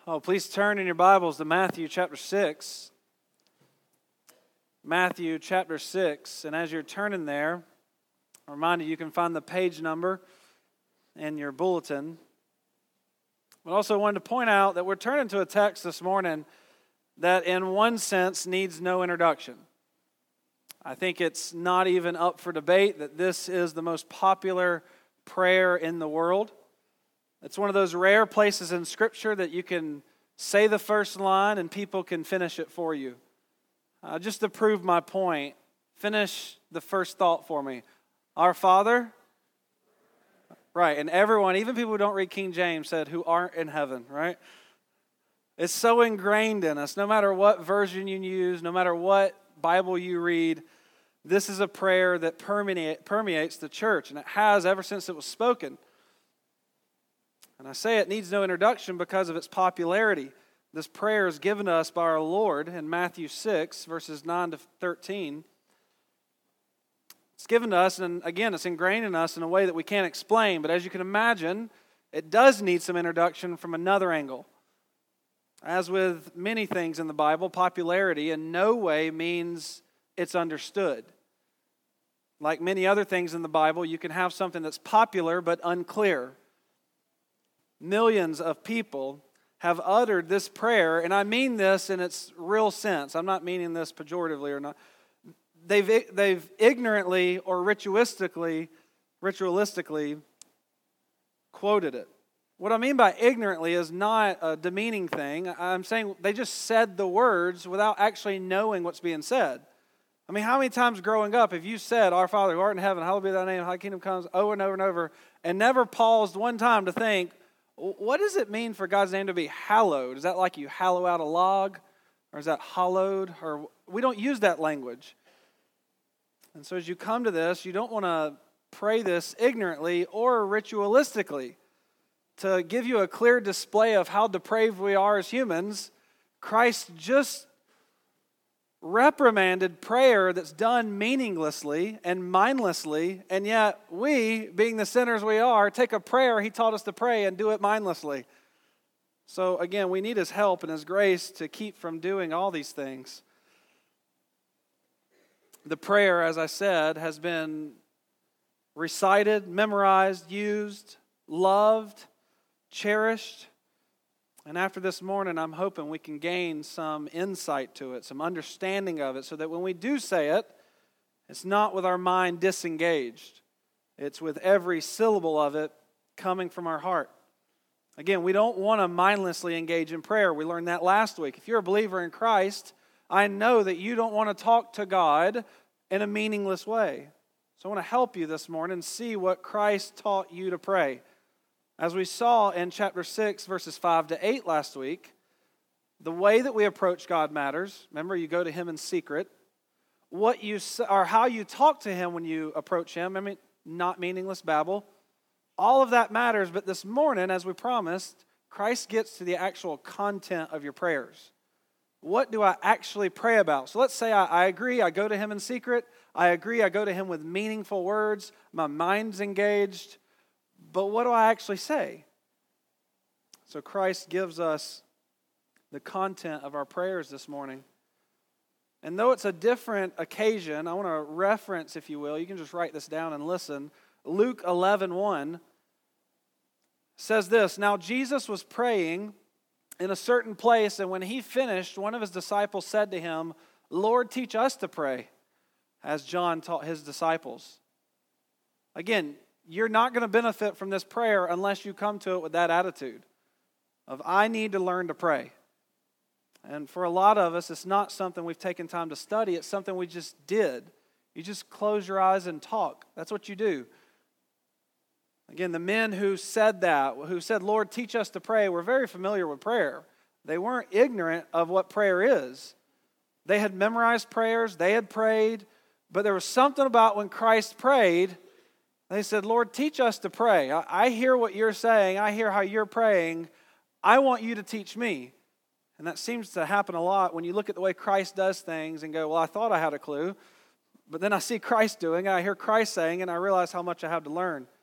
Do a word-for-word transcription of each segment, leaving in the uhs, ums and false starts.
Oh, please turn in your Bibles to Matthew chapter six. Matthew chapter six. And as you're turning there, I remind you, you can find the page number in your bulletin. But also wanted to point out that we're turning to a text this morning that in one sense needs no introduction. I think it's not even up for debate that this is the most popular prayer in the world. It's one of those rare places in Scripture that you can say the first line and people can finish it for you. Uh, just to prove my point, finish the first thought for me. Our Father, right, and everyone, even people who don't read King James, said, who aren't in heaven, right? It's so ingrained in us. No matter what version you use, no matter what Bible you read, this is a prayer that permeate, permeates the church, and it has ever since it was spoken. And I say it needs no introduction because of its popularity. This prayer is given to us by our Lord in Matthew six, verses nine to thirteen. It's given to us, and again, it's ingrained in us in a way that we can't explain. But as you can imagine, it does need some introduction from another angle. As with many things in the Bible, popularity in no way means it's understood. Like many other things in the Bible, you can have something that's popular but unclear. Millions of people have uttered this prayer, and I mean this in its real sense. I'm not meaning this pejoratively or not. They've they've ignorantly or ritualistically, ritualistically quoted it. What I mean by ignorantly is not a demeaning thing. I'm saying they just said the words without actually knowing what's being said. I mean, how many times growing up have you said, Our Father who art in heaven, hallowed be thy name, thy kingdom comes, over and over and over, and never paused one time to think, what does it mean for God's name to be hallowed? Is that like you hallow out a log? Or is that hallowed? Or we don't use that language. And so as you come to this, you don't want to pray this ignorantly or ritualistically. To give you a clear display of how depraved we are as humans, Christ just reprimanded prayer that's done meaninglessly and mindlessly, and yet we, being the sinners we are, take a prayer He taught us to pray and do it mindlessly. So again, we need His help and His grace to keep from doing all these things. The prayer, as I said, has been recited, memorized, used, loved, cherished. And after this morning, I'm hoping we can gain some insight to it, some understanding of it, so that when we do say it, it's not with our mind disengaged. It's with every syllable of it coming from our heart. Again, we don't want to mindlessly engage in prayer. We learned that last week. If you're a believer in Christ, I know that you don't want to talk to God in a meaningless way. So I want to help you this morning see what Christ taught you to pray. As we saw in chapter six, verses five to eight last week, the way that we approach God matters. Remember, you go to Him in secret. What you or how you talk to Him when you approach Him, I mean, not meaningless babble. All of that matters, but this morning, as we promised, Christ gets to the actual content of your prayers. What do I actually pray about? So let's say I, I agree, I go to Him in secret. I agree, I go to Him with meaningful words. My mind's engaged. But what do I actually say? So Christ gives us the content of our prayers this morning. And though it's a different occasion, I want to reference, if you will, you can just write this down and listen. Luke eleven one says this, Now Jesus was praying in a certain place, and when He finished, one of His disciples said to Him, Lord, teach us to pray, as John taught His disciples. Again, you're not going to benefit from this prayer unless you come to it with that attitude of, I need to learn to pray. And for a lot of us, it's not something we've taken time to study. It's something we just did. You just close your eyes and talk. That's what you do. Again, the men who said that, who said, Lord, teach us to pray, were very familiar with prayer. They weren't ignorant of what prayer is. They had memorized prayers. They had prayed. But there was something about when Christ prayed, they said, Lord, teach us to pray. I, I hear what you're saying. I hear how you're praying. I want you to teach me. And that seems to happen a lot when you look at the way Christ does things and go, well, I thought I had a clue. But then I see Christ doing it. I hear Christ saying, and I realize how much I have to learn.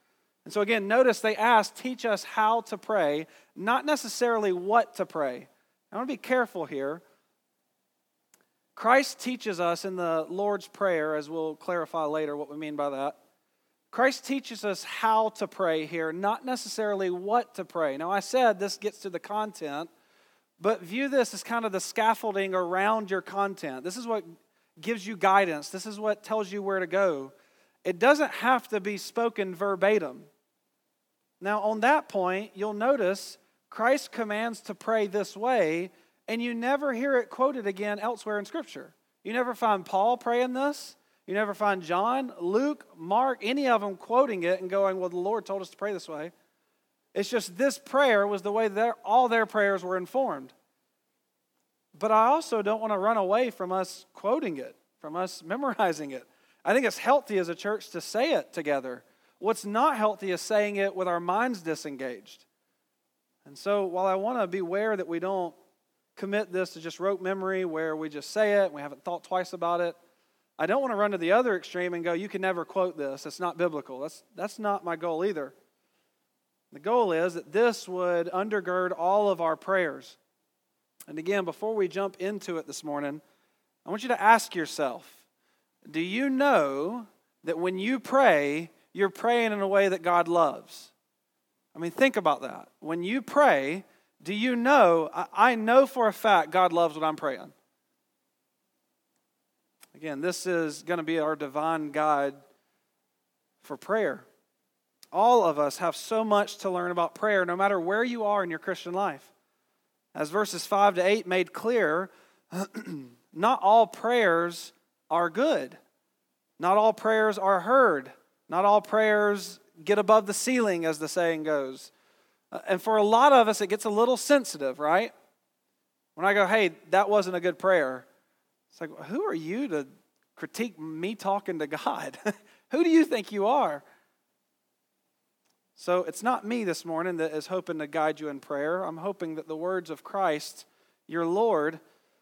And so again, notice they asked, teach us how to pray, not necessarily what to pray. I want to be careful here. Christ teaches us in the Lord's Prayer, as we'll clarify later what we mean by that. Christ teaches us how to pray here, not necessarily what to pray. Now, I said this gets to the content, but view this as kind of the scaffolding around your content. This is what gives you guidance. This is what tells you where to go. It doesn't have to be spoken verbatim. Now, on that point, you'll notice Christ commands to pray this way, and you never hear it quoted again elsewhere in Scripture. You never find Paul praying this. You never find John, Luke, Mark, any of them quoting it and going, well, the Lord told us to pray this way. It's just this prayer was the way that all their prayers were informed. But I also don't want to run away from us quoting it, from us memorizing it. I think it's healthy as a church to say it together. What's not healthy is saying it with our minds disengaged. And so while I want to beware that we don't commit this to just rote memory where we just say it and we haven't thought twice about it, I don't want to run to the other extreme and go, you can never quote this. It's not biblical. That's, that's not my goal either. The goal is that this would undergird all of our prayers. And again, before we jump into it this morning, I want you to ask yourself, do you know that when you pray, you're praying in a way that God loves? I mean, think about that. When you pray, do you know, I, I know for a fact God loves what I'm praying. Again, this is going to be our divine guide for prayer. All of us have so much to learn about prayer, no matter where you are in your Christian life. As verses five to eight made clear, not all prayers are good. Not all prayers are heard. Not all prayers get above the ceiling, as the saying goes. And for a lot of us, it gets a little sensitive, right? When I go, hey, that wasn't a good prayer. It's like, who are you to critique me talking to God? Who do you think you are? So it's not me this morning that is hoping to guide you in prayer. I'm hoping that the words of Christ, your Lord,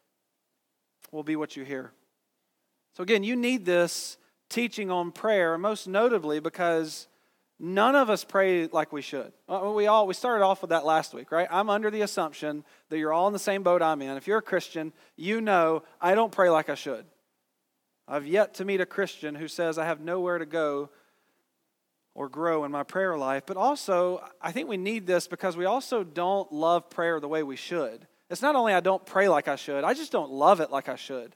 will be what you hear. So again, you need this teaching on prayer, most notably because none of us pray like we should. We all we started off with that last week, right? I'm under the assumption that you're all in the same boat I'm in. If you're a Christian, you know I don't pray like I should. I've yet to meet a Christian who says I have nowhere to go or grow in my prayer life. But also, I think we need this because we also don't love prayer the way we should. It's not only I don't pray like I should, I just don't love it like I should.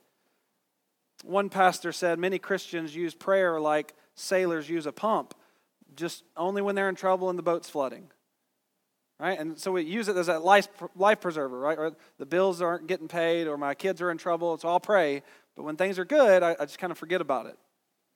One pastor said many Christians use prayer like sailors use a pump, just only when they're in trouble and the boat's flooding. Right? And so we use it as a life, life preserver, right? Or the bills aren't getting paid or my kids are in trouble, so I'll pray. But when things are good, I, I just kind of forget about it.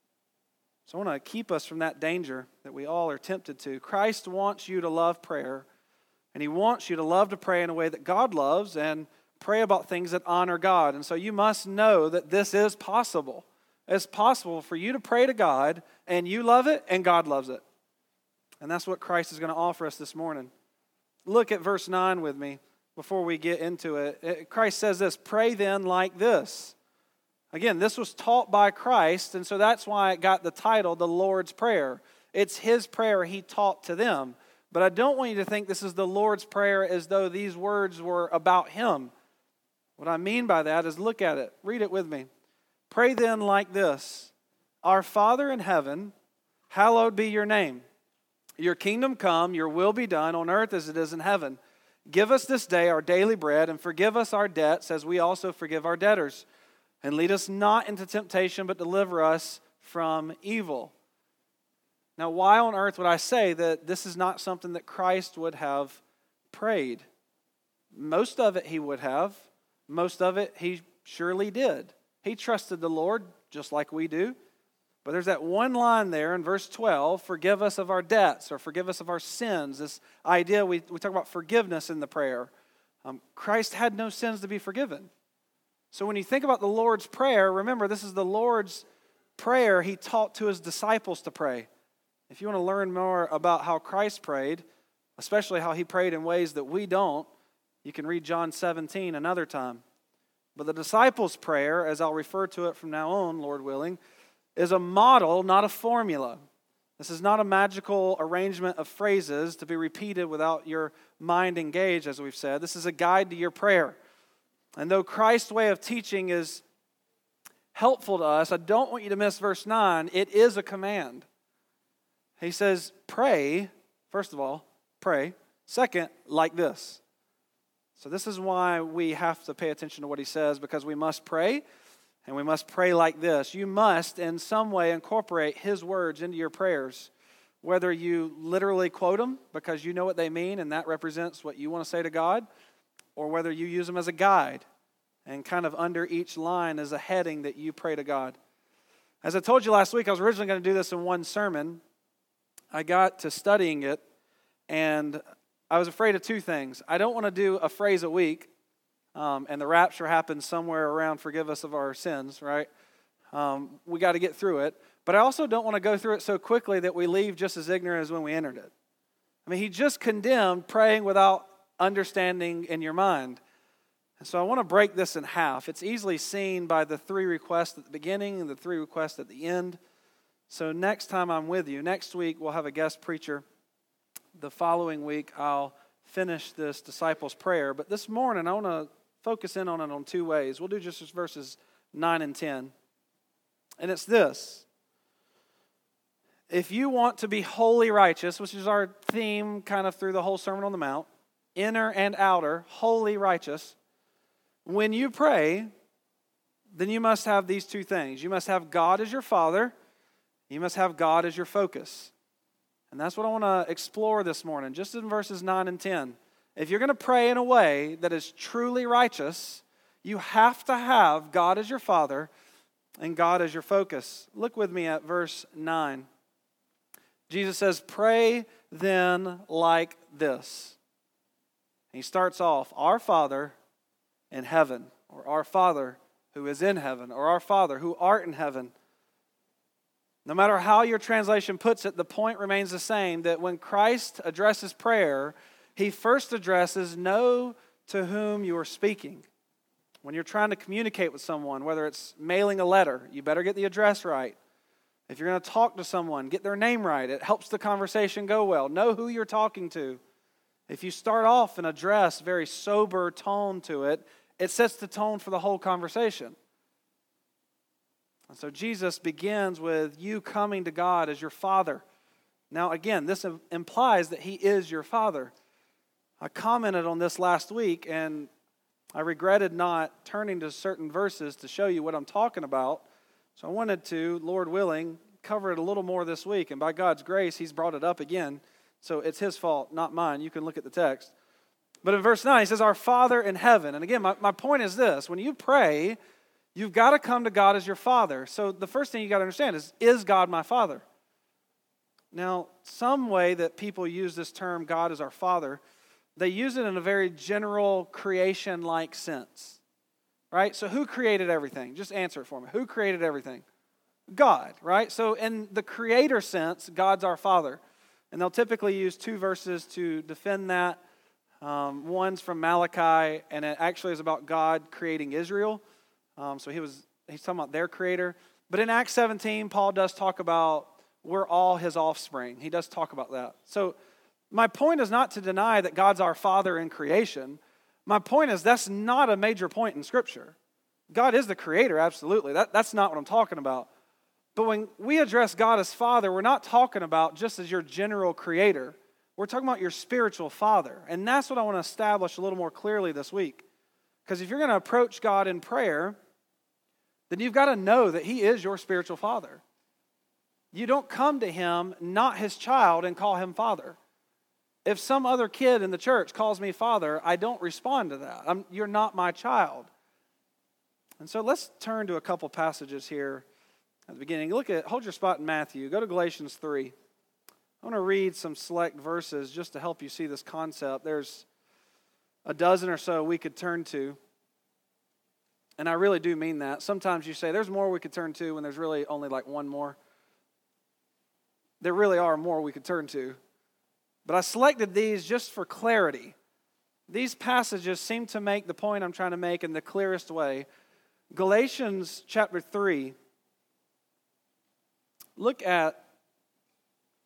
So I want to keep us from that danger that we all are tempted to. Christ wants you to love prayer, and He wants you to love to pray in a way that God loves and pray about things that honor God. And so you must know that this is possible. It's possible for you to pray to God, and you love it, and God loves it. And that's what Christ is going to offer us this morning. Look at verse nine with me before we get into it. Christ says this, pray then like this. Again, this was taught by Christ, and so that's why it got the title, the Lord's Prayer. It's His prayer He taught to them. But I don't want you to think this is the Lord's Prayer as though these words were about Him. What I mean by that is look at it. Read it with me. Pray then like this. Our Father in heaven, hallowed be your name. Your kingdom come, your will be done on earth as it is in heaven. Give us this day our daily bread, and forgive us our debts as we also forgive our debtors. And lead us not into temptation, but deliver us from evil. Now, why on earth would I say that this is not something that Christ would have prayed? Most of it He would have. Most of it He surely did. He trusted the Lord just like we do. But there's that one line there in verse twelve, forgive us of our debts or forgive us of our sins. This idea, we, we talk about forgiveness in the prayer. Um, Christ had no sins to be forgiven. So when you think about the Lord's Prayer, remember this is the Lord's prayer He taught to His disciples to pray. If you want to learn more about how Christ prayed, especially how He prayed in ways that we don't, you can read John seventeen another time. But the disciples' prayer, as I'll refer to it from now on, Lord willing, is a model, not a formula. This is not a magical arrangement of phrases to be repeated without your mind engaged, as we've said. This is a guide to your prayer. And though Christ's way of teaching is helpful to us, I don't want you to miss verse nine. It is a command. He says, pray, first of all, pray. Second, like this. So this is why we have to pay attention to what he says, because we must pray, and we must pray like this. You must, in some way, incorporate his words into your prayers, whether you literally quote them because you know what they mean and that represents what you want to say to God, or whether you use them as a guide, and kind of under each line is a heading that you pray to God. As I told you last week, I was originally going to do this in one sermon. I got to studying it, and I was afraid of two things. I don't want to do a phrase a week, um, and the rapture happens somewhere around forgive us of our sins, right? Um, we got to get through it. But I also don't want to go through it so quickly that we leave just as ignorant as when we entered it. I mean, he just condemned praying without understanding in your mind. And so I want to break this in half. It's easily seen by the three requests at the beginning and the three requests at the end. So next time I'm with you, next week we'll have a guest preacher. The following week I'll finish this disciples' prayer. But this morning I want to focus in on it on two ways. We'll do just verses nine and ten. And it's this. If you want to be wholly righteous, which is our theme kind of through the whole Sermon on the Mount, inner and outer, wholly righteous, when you pray, then you must have these two things. You must have God as your Father. You must have God as your focus. And that's what I want to explore this morning, just in verses nine and ten. If you're going to pray in a way that is truly righteous, you have to have God as your Father and God as your focus. Look with me at verse nine. Jesus says, pray then like this. And he starts off, our Father in heaven, or our Father who is in heaven, or our Father who art in heaven. No matter how your translation puts it, the point remains the same, that when Christ addresses prayer, he first addresses know to whom you are speaking. When you're trying to communicate with someone, whether it's mailing a letter, you better get the address right. If you're going to talk to someone, get their name right. It helps the conversation go well. Know who you're talking to. If you start off and address very sober tone to it, it sets the tone for the whole conversation. And so Jesus begins with you coming to God as your Father. Now again, this implies that he is your Father. I commented on this last week, and I regretted not turning to certain verses to show you what I'm talking about. So I wanted to, Lord willing, cover it a little more this week. And by God's grace, he's brought it up again. So it's his fault, not mine. You can look at the text. But in verse nine, he says, our Father in heaven. And again, my, my point is this. When you pray, you've got to come to God as your Father. So the first thing you got to understand is, is God my Father? Now, some way that people use this term, God is our Father, they use it in a very general creation-like sense. Right? So who created everything? Just answer it for me. Who created everything? God, right? So in the creator sense, God's our Father. And they'll typically use two verses to defend that. Um, one's from Malachi, and it actually is about God creating Israel. Um, so he was he's talking about their creator. But in Acts seventeen, Paul does talk about we're all his offspring. He does talk about that. So my point is not to deny that God's our Father in creation. My point is that's not a major point in Scripture. God is the creator, absolutely. That, that's not what I'm talking about. But when we address God as Father, we're not talking about just as your general creator. We're talking about your spiritual Father. And that's what I want to establish a little more clearly this week. Because if you're going to approach God in prayer, then you've got to know that he is your spiritual Father. You don't come to him not his child and call him Father. If some other kid in the church calls me Father, I don't respond to that. I'm, you're not my child. And so let's turn to a couple passages here at the beginning. Look at, hold your spot in Matthew. Go to Galatians three. I want to read some select verses just to help you see this concept. There's a dozen or so we could turn to. And I really do mean that. Sometimes you say, there's more we could turn to when there's really only like one more. There really are more we could turn to. But I selected these just for clarity. These passages seem to make the point I'm trying to make in the clearest way. Galatians chapter three. Look at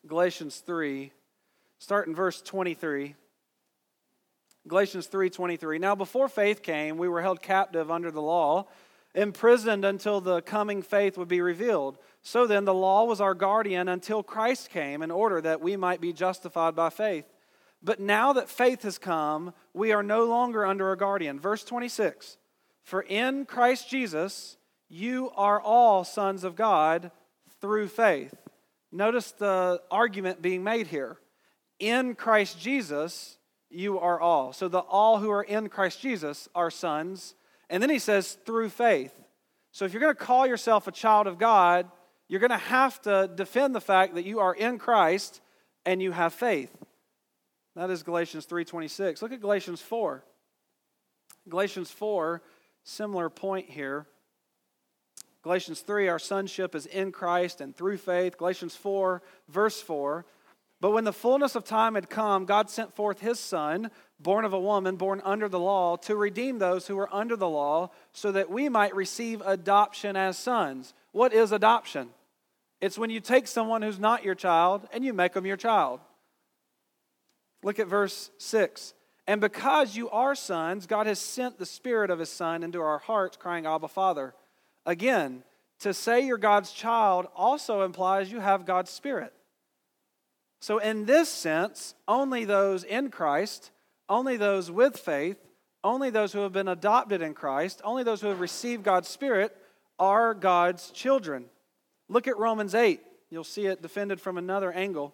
Galatians three, start in verse twenty-three. Galatians three twenty-three. Now before faith came, we were held captive under the law, imprisoned until the coming faith would be revealed. So then the law was our guardian until Christ came, in order that we might be justified by faith. But now that faith has come, we are no longer under a guardian. Verse twenty-six. For in Christ Jesus, you are all sons of God through faith. Notice the argument being made here. In Christ Jesus, you are all. So the all who are in Christ Jesus are sons. And then he says, through faith. So if you're going to call yourself a child of God, you're going to have to defend the fact that you are in Christ and you have faith. That is Galatians three twenty-six. Look at Galatians four. Galatians four, similar point here. Galatians three, our sonship is in Christ and through faith. Galatians four, verse four. But when the fullness of time had come, God sent forth His Son, born of a woman, born under the law, to redeem those who were under the law, so that we might receive adoption as sons. What is adoption? It's when you take someone who's not your child and you make them your child. Look at verse six. And because you are sons, God has sent the Spirit of His Son into our hearts, crying, Abba, Father. Again, to say you're God's child also implies you have God's Spirit. So in this sense, only those in Christ, only those with faith, only those who have been adopted in Christ, only those who have received God's Spirit are God's children. Look at Romans eight. You'll see it defended from another angle.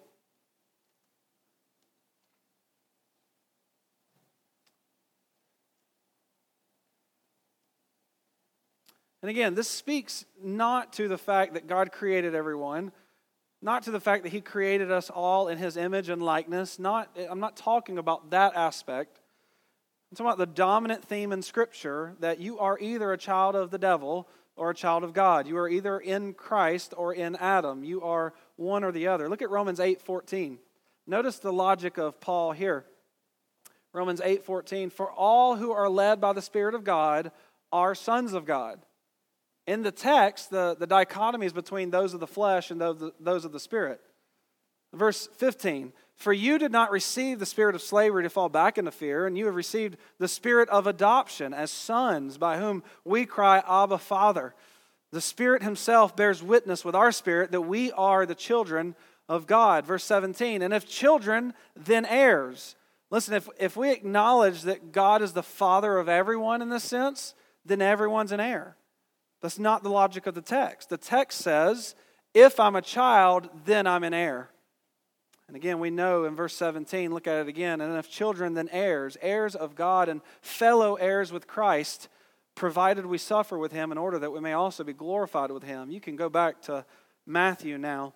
And again, this speaks not to the fact that God created everyone, not to the fact that He created us all in His image and likeness. Not, I'm not talking about that aspect. I'm talking about the dominant theme in Scripture that you are either a child of the devil or a child of God. You are either in Christ or in Adam. You are one or the other. Look at Romans eight fourteen. Notice the logic of Paul here. Romans eight fourteen. For all who are led by the Spirit of God are sons of God. In the text, the, the dichotomy is between those of the flesh and those, those of the Spirit. Verse fifteen, for you did not receive the spirit of slavery to fall back into fear, and you have received the spirit of adoption as sons, by whom we cry, Abba, Father. The Spirit Himself bears witness with our spirit that we are the children of God. Verse seventeen, and if children, then heirs. Listen, if, if we acknowledge that God is the Father of everyone in this sense, then everyone's an heir. That's not the logic of the text. The text says, if I'm a child, then I'm an heir. And again, we know in verse seventeen, look at it again, and if children, then heirs, heirs of God and fellow heirs with Christ, provided we suffer with Him in order that we may also be glorified with Him. You can go back to Matthew now.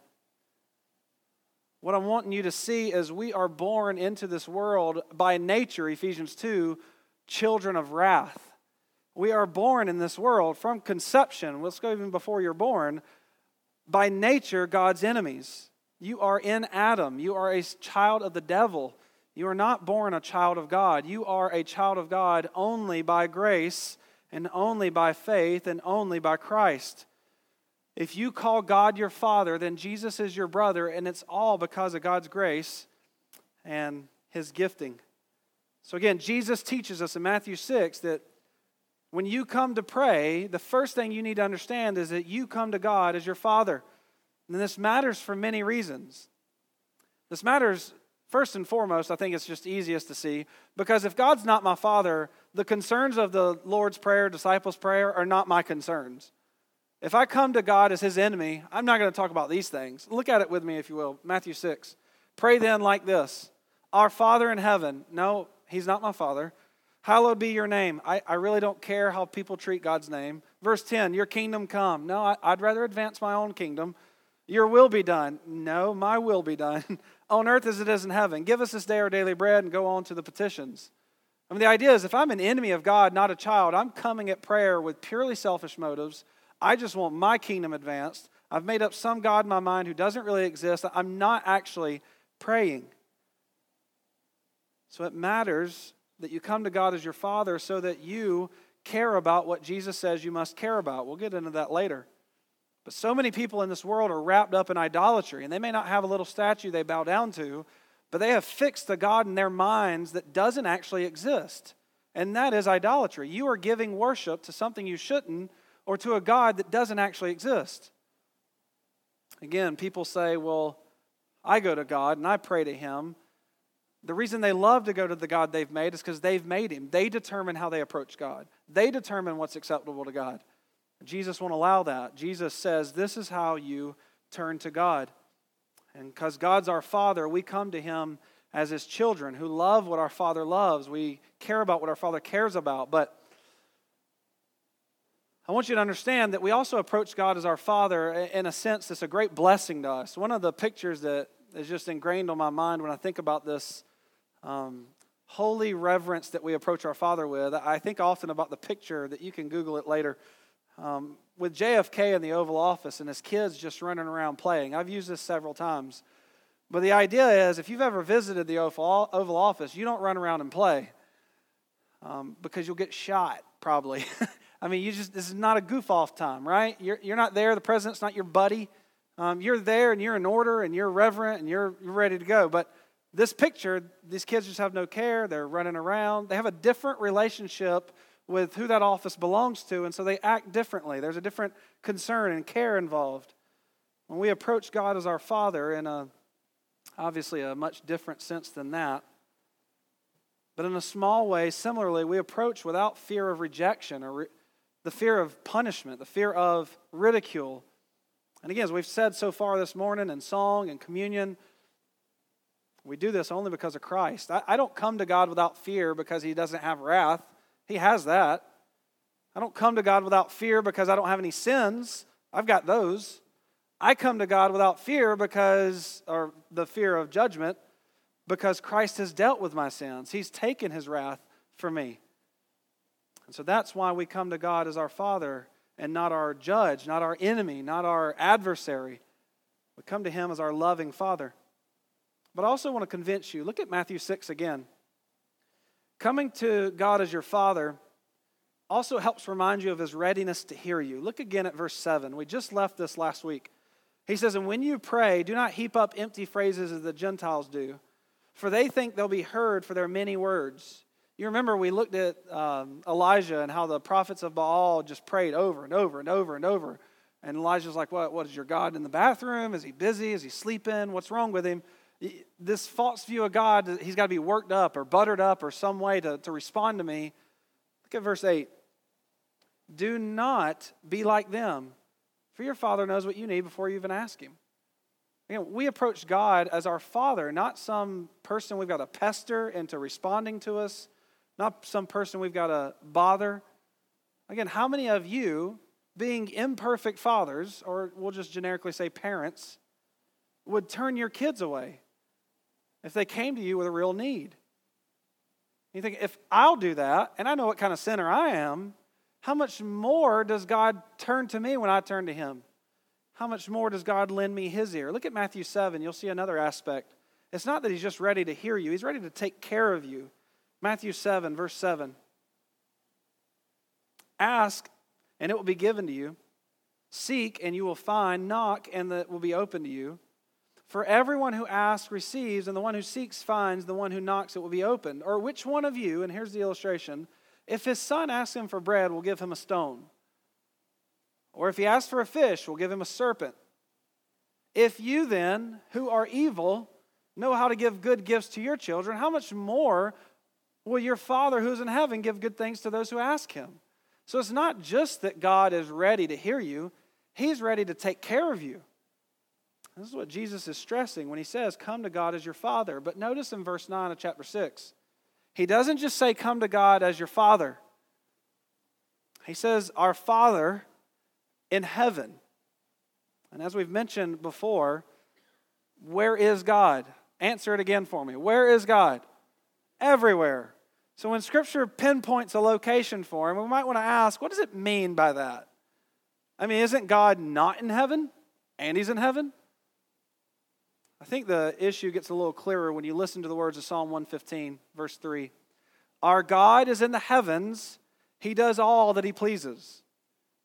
What I'm wanting you to see is we are born into this world by nature, Ephesians two, children of wrath. We are born in this world from conception. Let's go even before you're born. By nature, God's enemies. You are in Adam. You are a child of the devil. You are not born a child of God. You are a child of God only by grace and only by faith and only by Christ. If you call God your Father, then Jesus is your brother, and it's all because of God's grace and His gifting. So again, Jesus teaches us in Matthew six that when you come to pray, the first thing you need to understand is that you come to God as your Father. And this matters for many reasons. This matters, first and foremost, I think it's just easiest to see, because if God's not my Father, the concerns of the Lord's Prayer, disciples' prayer, are not my concerns. If I come to God as His enemy, I'm not going to talk about these things. Look at it with me, if you will. Matthew six. Pray then like this. Our Father in heaven. No, He's not my Father. Hallowed be your name. I, I really don't care how people treat God's name. Verse ten, your kingdom come. No, I, I'd rather advance my own kingdom. Your will be done. No, my will be done. On earth as it is in heaven. Give us this day our daily bread, and go on to the petitions. I mean, the idea is if I'm an enemy of God, not a child, I'm coming at prayer with purely selfish motives. I just want my kingdom advanced. I've made up some God in my mind who doesn't really exist. I'm not actually praying. So it matters that you come to God as your Father so that you care about what Jesus says you must care about. We'll get into that later. But so many people in this world are wrapped up in idolatry, and they may not have a little statue they bow down to, but they have fixed a God in their minds that doesn't actually exist, and that is idolatry. You are giving worship to something you shouldn't, or to a God that doesn't actually exist. Again, people say, well, I go to God and I pray to Him. The reason they love to go to the God they've made is because they've made Him. They determine how they approach God. They determine what's acceptable to God. Jesus won't allow that. Jesus says, this is how you turn to God. And because God's our Father, we come to Him as His children who love what our Father loves. We care about what our Father cares about. But I want you to understand that we also approach God as our Father in a sense that's a great blessing to us. One of the pictures that is just ingrained on my mind when I think about this um, holy reverence that we approach our Father with, I think often about the picture that you can Google it later, um, with J F K in the Oval Office and his kids just running around playing. I've used this several times. But the idea is, if you've ever visited the Oval Oval Office, you don't run around and play um, because you'll get shot, probably. I mean, you just this is not a goof-off time, right? You're you're not there. The president's not your buddy. Um, you're there, and you're in order, and you're reverent, and you're, you're ready to go. But this picture, these kids just have no care. They're running around. They have a different relationship with who that office belongs to, and so they act differently. There's a different concern and care involved. When we approach God as our Father in a, obviously a much different sense than that, but in a small way, similarly, we approach without fear of rejection or re- the fear of punishment, the fear of ridicule. And again, as we've said so far this morning in song and communion, we do this only because of Christ. I, I don't come to God without fear because He doesn't have wrath. He has that. I don't come to God without fear because I don't have any sins. I've got those. I come to God without fear because, or the fear of judgment, because Christ has dealt with my sins. He's taken His wrath for me. And so that's why we come to God as our Father and not our judge, not our enemy, not our adversary. We come to Him as our loving Father. But I also want to convince you, look at Matthew six again. Coming to God as your Father also helps remind you of His readiness to hear you. Look again at verse seven. We just left this last week. He says, and when you pray, do not heap up empty phrases as the Gentiles do, for they think they'll be heard for their many words. You remember we looked at um, Elijah and how the prophets of Baal just prayed over and over and over and over. And Elijah's like, what, what is your God in the bathroom? Is he busy? Is he sleeping? What's wrong with him? This false view of God, he's got to be worked up or buttered up or some way to, to respond to me. Look at verse eight. Do not be like them, for your Father knows what you need before you even ask Him. Again, we approach God as our Father, not some person we've got to pester into responding to us, not some person we've got to bother. Again, how many of you, being imperfect fathers, or we'll just generically say parents, would turn your kids away if they came to you with a real need? You think, if I'll do that, and I know what kind of sinner I am, how much more does God turn to me when I turn to Him? How much more does God lend me His ear? Look at Matthew seven. You'll see another aspect. It's not that He's just ready to hear you. He's ready to take care of you. Matthew seven, verse seven. Ask, and it will be given to you. Seek, and you will find. Knock, and it will be open to you. For everyone who asks receives, and the one who seeks finds, the one who knocks it will be opened. Or which one of you, and here's the illustration, if his son asks him for bread, will give him a stone? Or if he asks for a fish, will give him a serpent? If you then, who are evil, know how to give good gifts to your children, how much more will your Father who's in heaven give good things to those who ask Him? So it's not just that God is ready to hear you, He's ready to take care of you. This is what Jesus is stressing when He says, come to God as your Father. But notice in verse nine of chapter six, He doesn't just say, come to God as your Father. He says, our Father in heaven. And as we've mentioned before, where is God? Answer it again for me. Where is God? Everywhere. So when Scripture pinpoints a location for Him, we might want to ask, what does it mean by that? I mean, isn't God not in heaven? And He's in heaven? I think the issue gets a little clearer when you listen to the words of Psalm one fifteen, verse three. Our God is in the heavens. He does all that He pleases.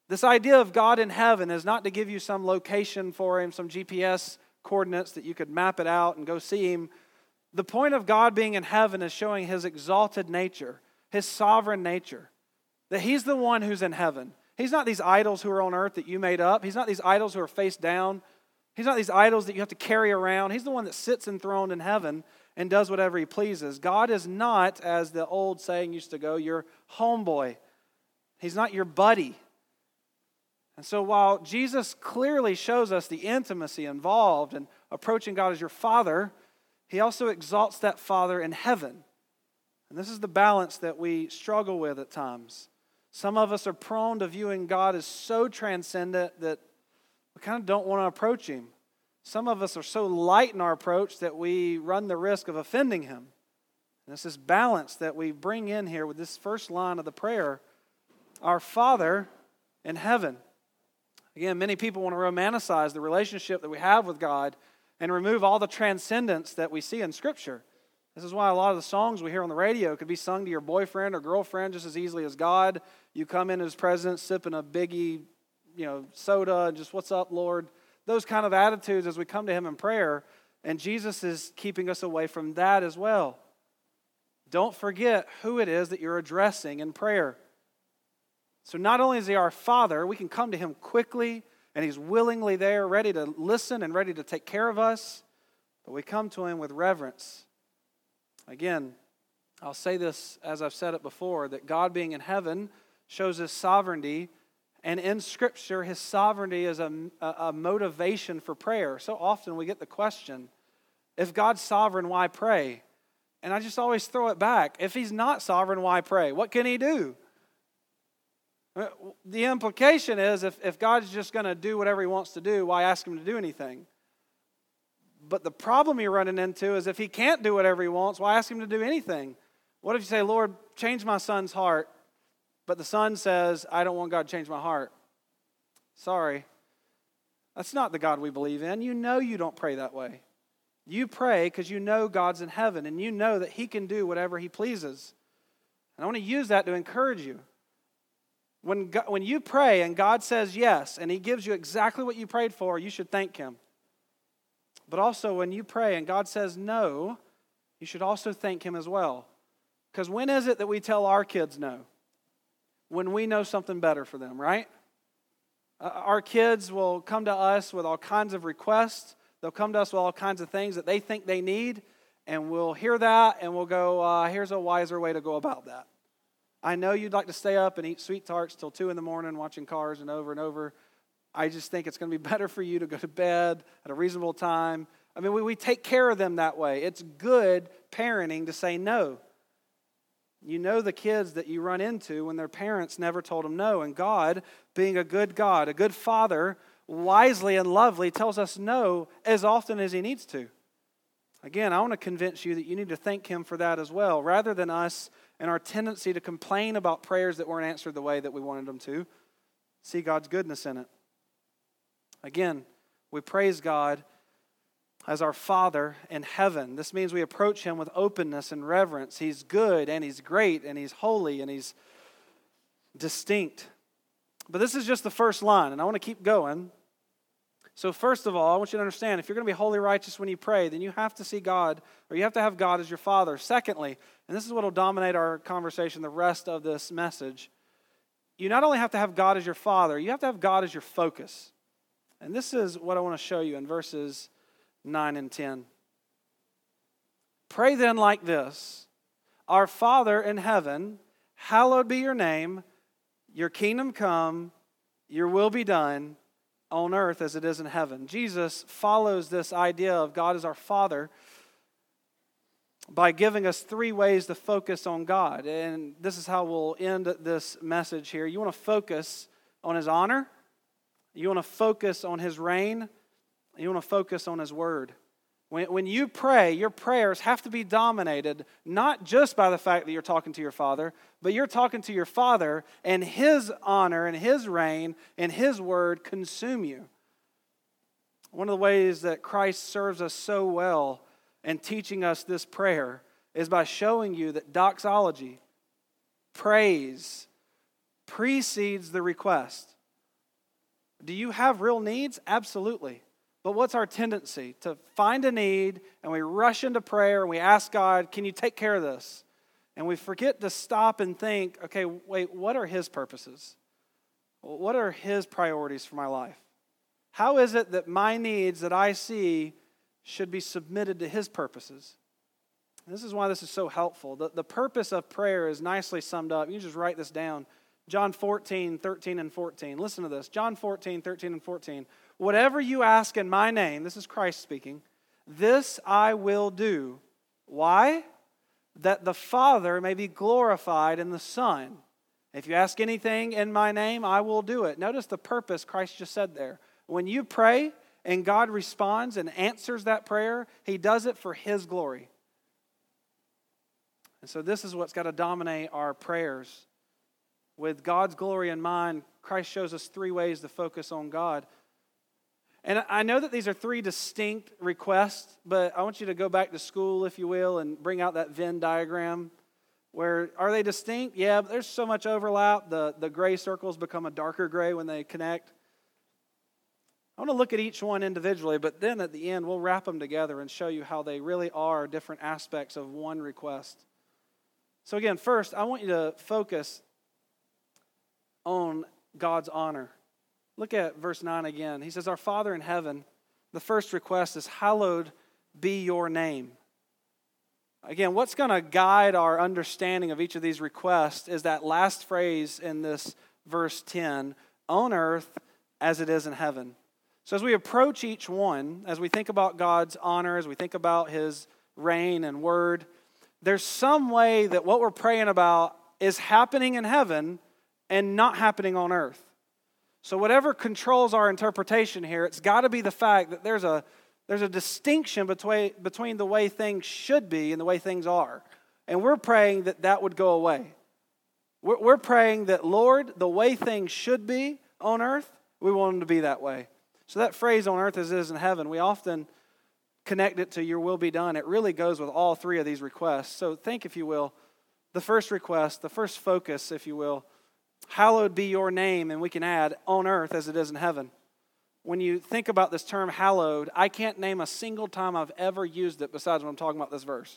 This idea of God in heaven is not to give you some location for him, some G P S coordinates that you could map it out and go see him. The point of God being in heaven is showing his exalted nature, his sovereign nature, that he's the one who's in heaven. He's not these idols who are on earth that you made up. He's not these idols who are face down. He's not these idols that you have to carry around. He's the one that sits enthroned in heaven and does whatever he pleases. God is not, as the old saying used to go, your homeboy. He's not your buddy. And so while Jesus clearly shows us the intimacy involved in approaching God as your Father, he also exalts that Father in heaven. And this is the balance that we struggle with at times. Some of us are prone to viewing God as so transcendent that we kind of don't want to approach him. Some of us are so light in our approach that we run the risk of offending him. And it's this balance that we bring in here with this first line of the prayer, our Father in heaven. Again, many people want to romanticize the relationship that we have with God and remove all the transcendence that we see in Scripture. This is why a lot of the songs we hear on the radio could be sung to your boyfriend or girlfriend just as easily as God. You come into his presence sipping a biggie, you know, soda and just, what's up, Lord? Those kind of attitudes as we come to him in prayer. And Jesus is keeping us away from that as well. Don't forget who it is that you're addressing in prayer. So not only is he our Father, we can come to him quickly, and he's willingly there, ready to listen and ready to take care of us, but we come to him with reverence. Again, I'll say this as I've said it before, that God being in heaven shows his sovereignty, and in Scripture, his sovereignty is a, a motivation for prayer. So often we get the question, if God's sovereign, why pray? And I just always throw it back. If he's not sovereign, why pray? What can he do? The implication is if, if God's just going to do whatever he wants to do, why ask him to do anything? But the problem you're running into is if he can't do whatever he wants, why ask him to do anything? What if you say, Lord, change my son's heart, but the son says, I don't want God to change my heart? Sorry. That's not the God we believe in. You know you don't pray that way. You pray because you know God's in heaven and you know that he can do whatever he pleases. And I want to use that to encourage you. When, God, when you pray and God says yes and he gives you exactly what you prayed for, you should thank him. But also when you pray and God says no, you should also thank him as well. Because when is it that we tell our kids no? When we know something better for them, right? Uh, our kids will come to us with all kinds of requests. They'll come to us with all kinds of things that they think they need. And we'll hear that and we'll go, uh, here's a wiser way to go about that. I know you'd like to stay up and eat sweet tarts till two in the morning watching Cars and over and over. I just think it's going to be better for you to go to bed at a reasonable time. I mean, we, we take care of them that way. It's good parenting to say no. You know the kids that you run into when their parents never told them no. And God, being a good God, a good Father, wisely and lovely, tells us no as often as he needs to. Again, I want to convince you that you need to thank him for that as well, rather than us and our tendency to complain about prayers that weren't answered the way that we wanted them to. See God's goodness in it. Again, we praise God as our Father in heaven. This means we approach him with openness and reverence. He's good and he's great and he's holy and he's distinct. But this is just the first line, and I want to keep going. So first of all, I want you to understand, if you're going to be holy righteous when you pray, then you have to see God, or you have to have God as your Father. Secondly, and this is what will dominate our conversation the rest of this message, you not only have to have God as your Father, you have to have God as your focus. And this is what I want to show you in verses nine and ten. Pray then like this, Our Father in heaven, hallowed be your name, your kingdom come, your will be done, on earth as it is in heaven. Jesus follows this idea of God as our Father by giving us three ways to focus on God. And this is how we'll end this message here. You want to focus on his honor, you want to focus on his reign, you want to focus on his word. When, when you pray, your prayers have to be dominated not just by the fact that you're talking to your Father, but you're talking to your Father, and his honor and his reign and his word consume you. One of the ways that Christ serves us so well in teaching us this prayer is by showing you that doxology, praise, precedes the request. Do you have real needs? Absolutely. But what's our tendency? To find a need and we rush into prayer and we ask God, can you take care of this? And we forget to stop and think, okay, wait, what are His purposes? What are His priorities for my life? How is it that my needs that I see should be submitted to His purposes? This is why this is so helpful. The, the purpose of prayer is nicely summed up. You can just write this down. John fourteen, thirteen, and fourteen. Listen to this. John fourteen, thirteen, and fourteen. Whatever you ask in my name, this is Christ speaking, this I will do. Why? That the Father may be glorified in the Son. If you ask anything in my name, I will do it. Notice the purpose Christ just said there. When you pray and God responds and answers that prayer, He does it for His glory. And so this is what's got to dominate our prayers. With God's glory in mind, Christ shows us three ways to focus on God. And I know that these are three distinct requests, but I want you to go back to school, if you will, and bring out that Venn diagram. Where, are they distinct? Yeah, but there's so much overlap. The, the gray circles become a darker gray when they connect. I want to look at each one individually, but then at the end, we'll wrap them together and show you how they really are different aspects of one request. So again, first, I want you to focus on God's honor. Look at verse nine again. He says, our Father in heaven, the first request is, hallowed be your name. Again, what's going to guide our understanding of each of these requests is that last phrase in this verse ten, on earth as it is in heaven. So as we approach each one, as we think about God's honor, as we think about His reign and word, there's some way that what we're praying about is happening in heaven and not happening on earth. So whatever controls our interpretation here, it's got to be the fact that there's a there's a distinction between, between the way things should be and the way things are. And we're praying that that would go away. We're, we're praying that, Lord, the way things should be on earth, we want them to be that way. So that phrase, on earth as it is in heaven, we often connect it to your will be done. It really goes with all three of these requests. So think, if you will, the first request, the first focus, if you will, hallowed be your name, and we can add, on earth as it is in heaven. When you think about this term hallowed, I can't name a single time I've ever used it besides when I'm talking about this verse.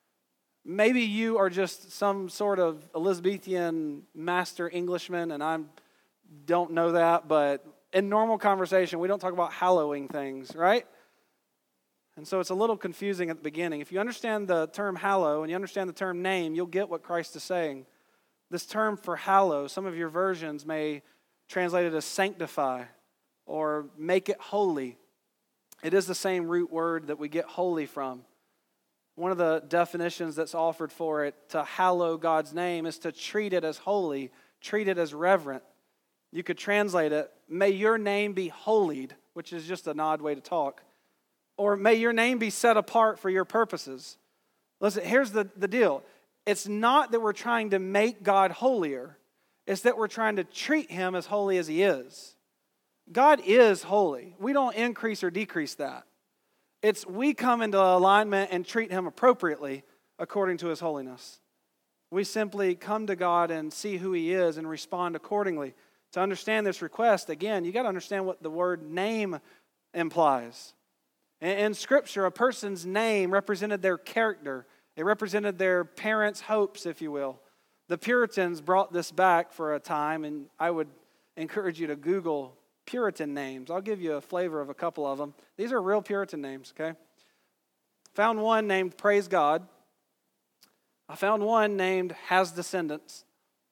Maybe you are just some sort of Elizabethan master Englishman, and I don't know that, but in normal conversation, we don't talk about hallowing things, right? And so it's a little confusing at the beginning. If you understand the term hallow and you understand the term name, you'll get what Christ is saying. This term for hallow, some of your versions may translate it as sanctify or make it holy. It is the same root word that we get holy from. One of the definitions that's offered for it, to hallow God's name, is to treat it as holy, treat it as reverent. You could translate it, may your name be holied, which is just an odd way to talk. Or may your name be set apart for your purposes. Listen, here's the, the deal. It's not that we're trying to make God holier. It's that we're trying to treat Him as holy as He is. God is holy. We don't increase or decrease that. It's we come into alignment and treat Him appropriately according to His holiness. We simply come to God and see who He is and respond accordingly. To understand this request, again, you got to understand what the word name implies. In Scripture, a person's name represented their character. It represented their parents' hopes, if you will. The Puritans brought this back for a time, and I would encourage you to Google Puritan names. I'll give you a flavor of a couple of them. These are real Puritan names, okay? Found one named Praise God. I found one named Has Descendants.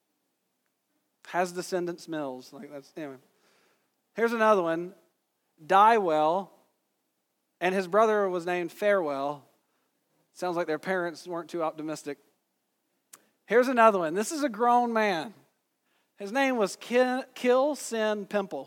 Has Descendants Mills. Like that's anyway. Here's another one, Die Well, and his brother was named Farewell. Sounds like their parents weren't too optimistic. Here's another one. This is a grown man. His name was Kill Sin Pimple.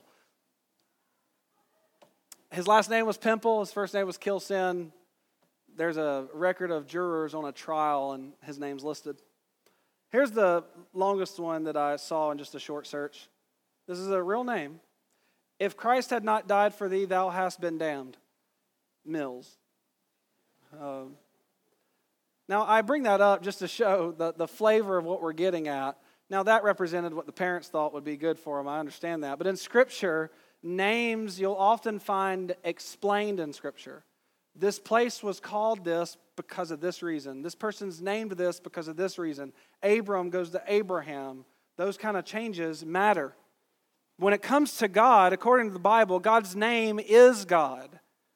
His last name was Pimple. His first name was Kill Sin. There's a record of jurors on a trial, and his name's listed. Here's the longest one that I saw in just a short search. This is a real name. If Christ had not died for thee, thou hast been damned. Mills. Um, now, I bring that up just to show the, the flavor of what we're getting at. Now, that represented what the parents thought would be good for him. I understand that. But in Scripture, names you'll often find explained in Scripture. This place was called this because of this reason. This person's named this because of this reason. Abram goes to Abraham. Those kind of changes matter. When it comes to God, according to the Bible, God's name is God.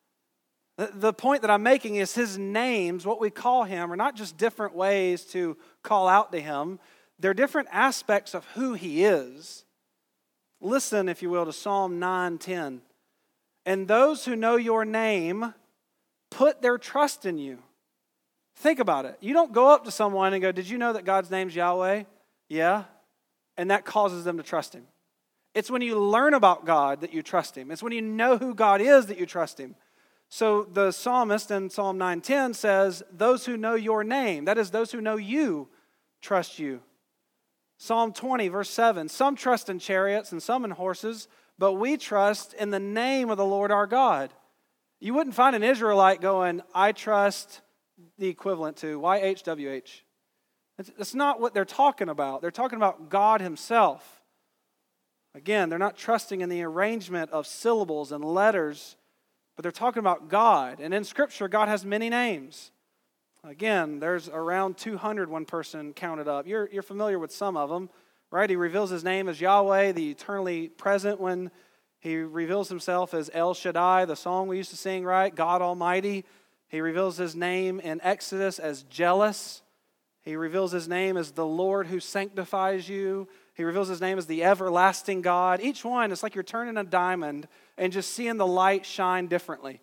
The point that I'm making is His names, what we call Him, are not just different ways to call out to Him. They're different aspects of who He is. Listen, if you will, to Psalm nine ten. And those who know your name put their trust in you. Think about it. You don't go up to someone and go, did you know that God's name's Yahweh? Yeah. And that causes them to trust Him. It's when you learn about God that you trust Him. It's when you know who God is that you trust Him. So the psalmist in Psalm nine ten says, those who know your name, that is, those who know you, trust you. Psalm twenty, verse seven, some trust in chariots and some in horses, but we trust in the name of the Lord our God. You wouldn't find an Israelite going, I trust the equivalent to Y H W H. That's not what they're talking about. They're talking about God Himself. Again, they're not trusting in the arrangement of syllables and letters, but they're talking about God. And in Scripture, God has many names. Again, there's around two hundred, one person counted up. You're, you're familiar with some of them, right? He reveals His name as Yahweh, the eternally present one. He reveals Himself as El Shaddai, the song we used to sing, right? God Almighty. He reveals His name in Exodus as jealous. He reveals His name as the Lord who sanctifies you. He reveals His name as the everlasting God. Each one, it's like you're turning a diamond and just seeing the light shine differently.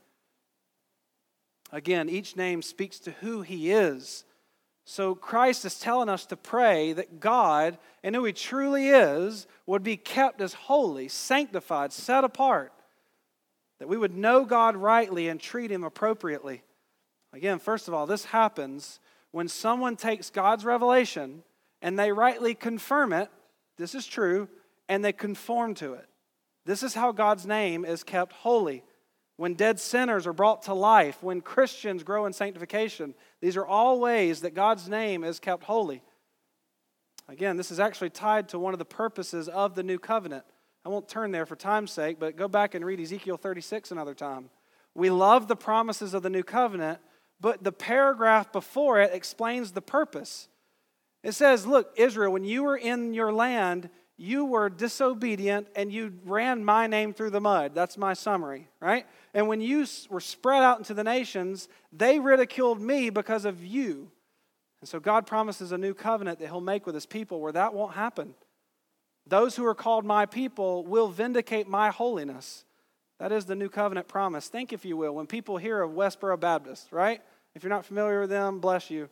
Again, each name speaks to who He is. So Christ is telling us to pray that God, and who He truly is, would be kept as holy, sanctified, set apart. That we would know God rightly and treat Him appropriately. Again, first of all, this happens when someone takes God's revelation and they rightly confirm it, this is true, and they conform to it. This is how God's name is kept holy. When dead sinners are brought to life, when Christians grow in sanctification, these are all ways that God's name is kept holy. Again, this is actually tied to one of the purposes of the new covenant. I won't turn there for time's sake, but go back and read Ezekiel thirty-six another time. We love the promises of the new covenant, but the paragraph before it explains the purpose. It says, look, Israel, when you were in your land, you were disobedient and you ran my name through the mud. That's my summary, right? And when you were spread out into the nations, they ridiculed me because of you. And so God promises a new covenant that He'll make with His people where that won't happen. Those who are called my people will vindicate my holiness. That is the new covenant promise. Think, if you will, when people hear of Westboro Baptist, right? If you're not familiar with them, bless you.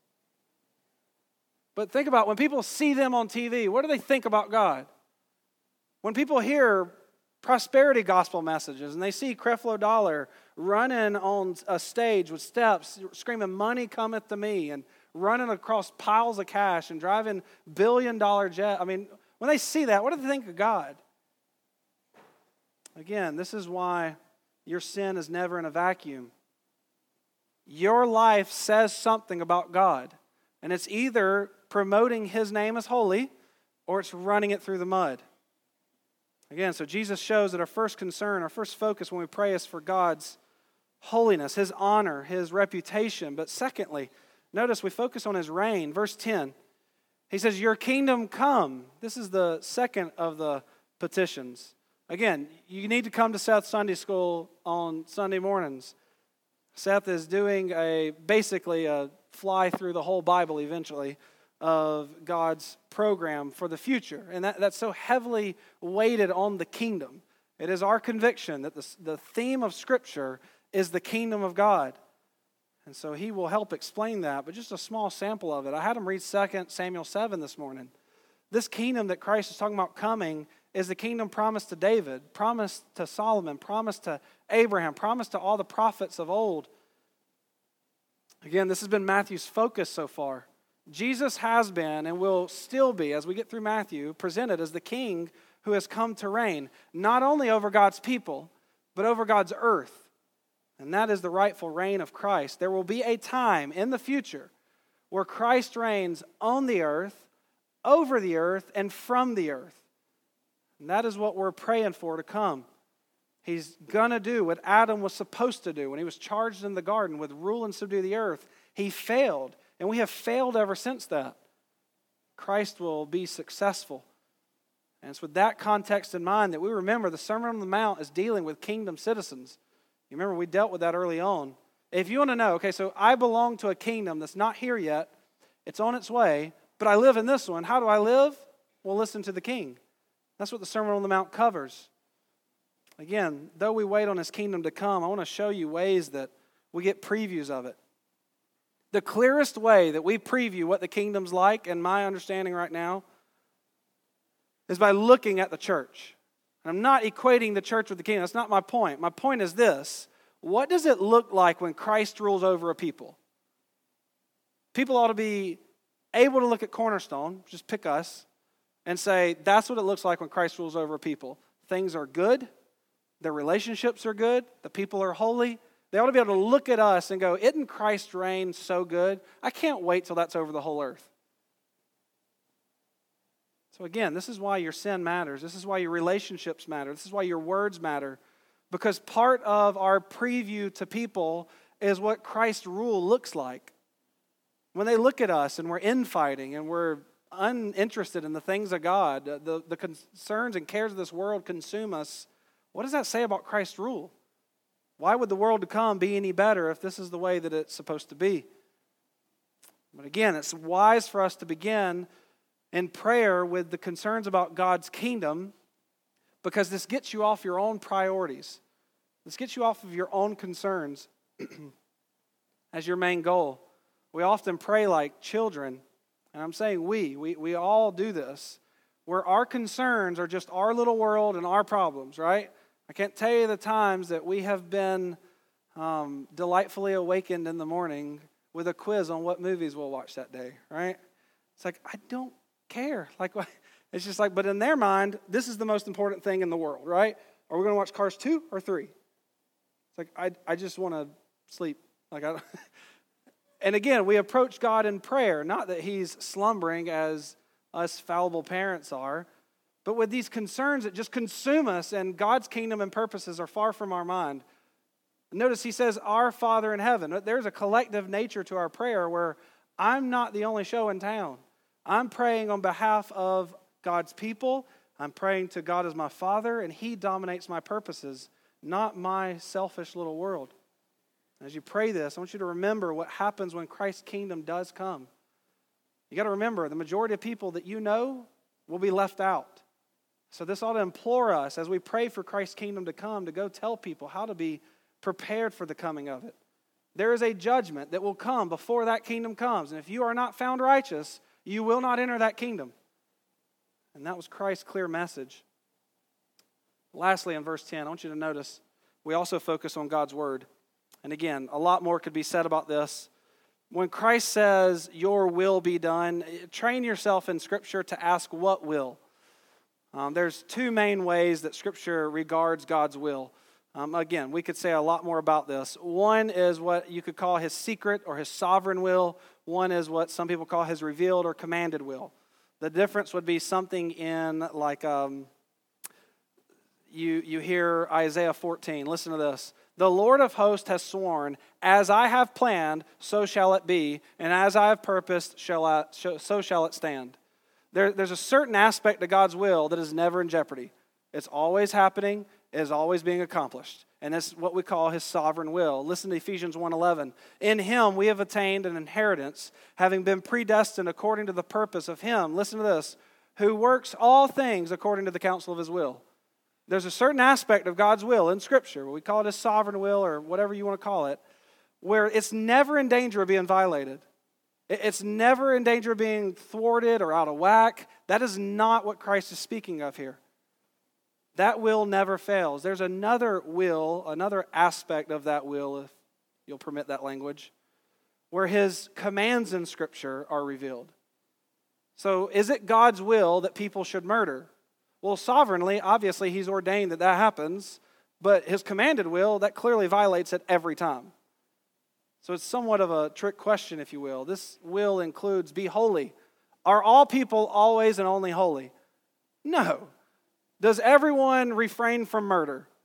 But think about when people see them on T V, what do they think about God? When people hear prosperity gospel messages and they see Creflo Dollar running on a stage with steps, screaming, money cometh to me, and running across piles of cash and driving billion dollar jet. I mean, when they see that, what do they think of God? Again, this is why your sin is never in a vacuum. Your life says something about God. And it's either promoting His name as holy or it's running it through the mud. Again, so Jesus shows that our first concern, our first focus when we pray is for God's holiness, His honor, His reputation. But secondly, notice we focus on His reign. Verse ten, He says, your kingdom come. This is the second of the petitions. Again, you need to come to Seth Sunday School on Sunday mornings. Seth is doing a basically a fly through the whole Bible eventually of God's program for the future. And that, that's so heavily weighted on the kingdom. It is our conviction that the, the theme of Scripture is the kingdom of God. And so he will help explain that, but just a small sample of it. I had him read Second Samuel seven this morning. This kingdom that Christ is talking about coming is the kingdom promised to David, promised to Solomon, promised to Abraham, promised to all the prophets of old. Again, this has been Matthew's focus so far. Jesus has been and will still be, as we get through Matthew, presented as the king who has come to reign, not only over God's people, but over God's earth. And that is the rightful reign of Christ. There will be a time in the future where Christ reigns on the earth, over the earth, and from the earth. And that is what we're praying for to come. He's going to do what Adam was supposed to do when he was charged in the garden with rule and subdue the earth. He failed, and we have failed ever since that. Christ will be successful. And it's with that context in mind that we remember the Sermon on the Mount is dealing with kingdom citizens. You remember we dealt with that early on. If you want to know, okay, so I belong to a kingdom that's not here yet. It's on its way, but I live in this one. How do I live? Well, listen to the King. That's what the Sermon on the Mount covers. Again, though we wait on His kingdom to come, I want to show you ways that we get previews of it. The clearest way that we preview what the kingdom's like, in my understanding right now, is by looking at the church. And I'm not equating the church with the kingdom. That's not my point. My point is this. What does it look like when Christ rules over a people? People ought to be able to look at Cornerstone, just pick us, and say, that's what it looks like when Christ rules over a people. Things are good. Their relationships are good. The people are holy. They ought to be able to look at us and go, isn't Christ's reign so good? I can't wait till that's over the whole earth. So again, this is why your sin matters. This is why your relationships matter. This is why your words matter. Because part of our preview to people is what Christ's rule looks like. When they look at us and we're infighting and we're uninterested in the things of God, the, the concerns and cares of this world consume us, what does that say about Christ's rule? Why would the world to come be any better if this is the way that it's supposed to be? But again, it's wise for us to begin in prayer with the concerns about God's kingdom, because this gets you off your own priorities. This gets you off of your own concerns as your main goal. We often pray like children, and I'm saying we, we, we all do this, where our concerns are just our little world and our problems, right? I can't tell you the times that we have been um, delightfully awakened in the morning with a quiz on what movies we'll watch that day, right? It's like, I don't care. Like, it's just like, but in their mind, this is the most important thing in the world, right? Are we going to watch Cars two or three? It's like, I I just want to sleep. Like, I don't. And again, we approach God in prayer, not that He's slumbering as us fallible parents are, but with these concerns that just consume us, and God's kingdom and purposes are far from our mind. Notice He says, our Father in heaven. There's a collective nature to our prayer where I'm not the only show in town. I'm praying on behalf of God's people. I'm praying to God as my Father, and He dominates my purposes, not my selfish little world. As you pray this, I want you to remember what happens when Christ's kingdom does come. You got to remember, the majority of people that you know will be left out. So this ought to implore us as we pray for Christ's kingdom to come to go tell people how to be prepared for the coming of it. There is a judgment that will come before that kingdom comes. And if you are not found righteous, you will not enter that kingdom. And that was Christ's clear message. Lastly, in verse ten, I want you to notice we also focus on God's word. And again, a lot more could be said about this. When Christ says, your will be done, train yourself in Scripture to ask what will. Um, there's two main ways that Scripture regards God's will. Um, again, we could say a lot more about this. One is what you could call His secret or His sovereign will. One is what some people call His revealed or commanded will. The difference would be something in like um, you, you hear Isaiah fourteen. Listen to this. The Lord of hosts has sworn, as I have planned, so shall it be, and as I have purposed, shall I, so shall it stand. There, there's a certain aspect of God's will that is never in jeopardy. It's always happening. It is always being accomplished. And that's what we call His sovereign will. Listen to Ephesians one eleven. In Him we have attained an inheritance, having been predestined according to the purpose of Him. Listen to this. Who works all things according to the counsel of His will. There's a certain aspect of God's will in Scripture, we call it His sovereign will or whatever you want to call it, where it's never in danger of being violated. It's never in danger of being thwarted or out of whack. That is not what Christ is speaking of here. That will never fails. There's another will, another aspect of that will, if you'll permit that language, where His commands in Scripture are revealed. So is it God's will that people should murder? Well, sovereignly, obviously, He's ordained that that happens, but His commanded will, that clearly violates it every time. So it's somewhat of a trick question, if you will. This will includes be holy. Are all people always and only holy? No. Does everyone refrain from murder?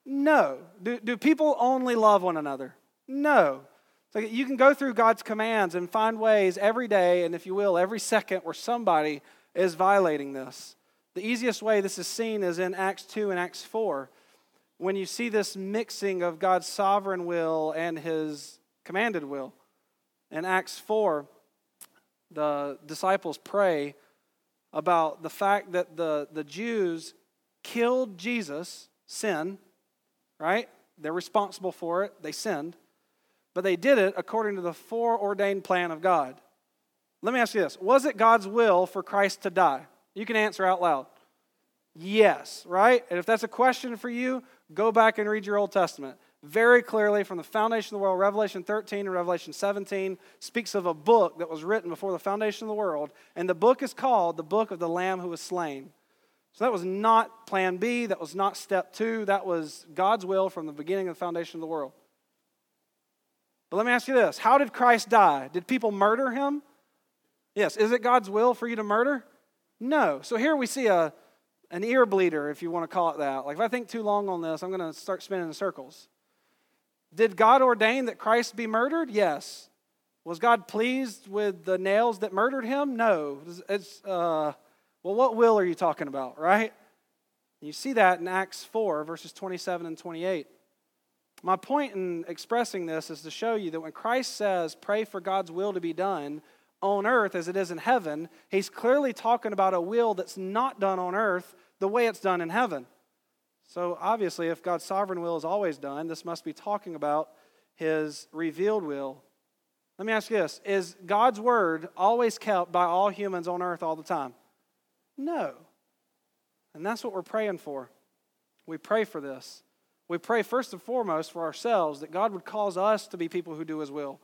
No. Do, do people only love one another? No. So you can go through God's commands and find ways every day, and if you will, every second where somebody is violating this. The easiest way this is seen is in Acts two and Acts four, when you see this mixing of God's sovereign will and his commanded will. In Acts four, the disciples pray about the fact that the, the Jews killed Jesus, sin, right? They're responsible for it. They sinned. But they did it according to the foreordained plan of God. Let me ask you this. Was it God's will for Christ to die? You can answer out loud. Yes, right? And if that's a question for you, go back and read your Old Testament. Very clearly from the foundation of the world, Revelation thirteen and Revelation seventeen speaks of a book that was written before the foundation of the world, and the book is called the Book of the Lamb Who Was Slain. So that was not plan B, that was not step two, that was God's will from the beginning of the foundation of the world. But let me ask you this, how did Christ die? Did people murder him? Yes. Is it God's will for you to murder? No. So here we see a an ear bleeder, if you want to call it that. Like if I think too long on this, I'm going to start spinning in circles. Did God ordain that Christ be murdered? Yes. Was God pleased with the nails that murdered him? No. It's, uh, well, what will are you talking about, right? You see that in Acts four, verses twenty-seven and twenty-eight. My point in expressing this is to show you that when Christ says, pray for God's will to be done on earth as it is in heaven, he's clearly talking about a will that's not done on earth the way it's done in heaven. So obviously, if God's sovereign will is always done, this must be talking about his revealed will. Let me ask you this. Is God's word always kept by all humans on earth all the time? No. And that's what we're praying for. We pray for this. We pray first and foremost for ourselves that God would cause us to be people who do his will.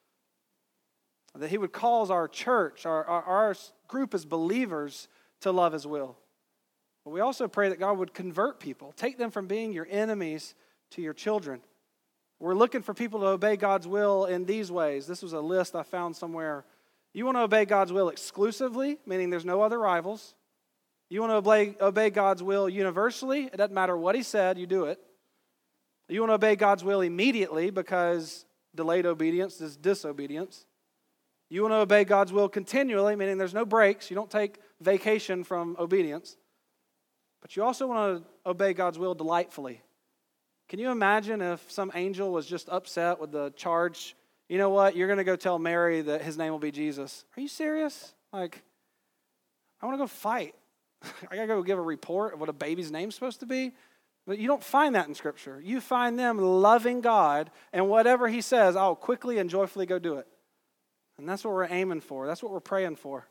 That he would cause our church, our, our, our group as believers to love his will. But we also pray that God would convert people, take them from being your enemies to your children. We're looking for people to obey God's will in these ways. This was a list I found somewhere. You want to obey God's will exclusively, meaning there's no other rivals. You want to obey, obey God's will universally. It doesn't matter what he said, you do it. You want to obey God's will immediately because delayed obedience is disobedience. You want to obey God's will continually, meaning there's no breaks. You don't take vacation from obedience. But you also want to obey God's will delightfully. Can you imagine if some angel was just upset with the charge, you know what, you're going to go tell Mary that his name will be Jesus. Are you serious? Like, I want to go fight. I got to go give a report of what a baby's name's supposed to be. But you don't find that in Scripture. You find them loving God, and whatever he says, I'll quickly and joyfully go do it. And that's what we're aiming for. That's what we're praying for.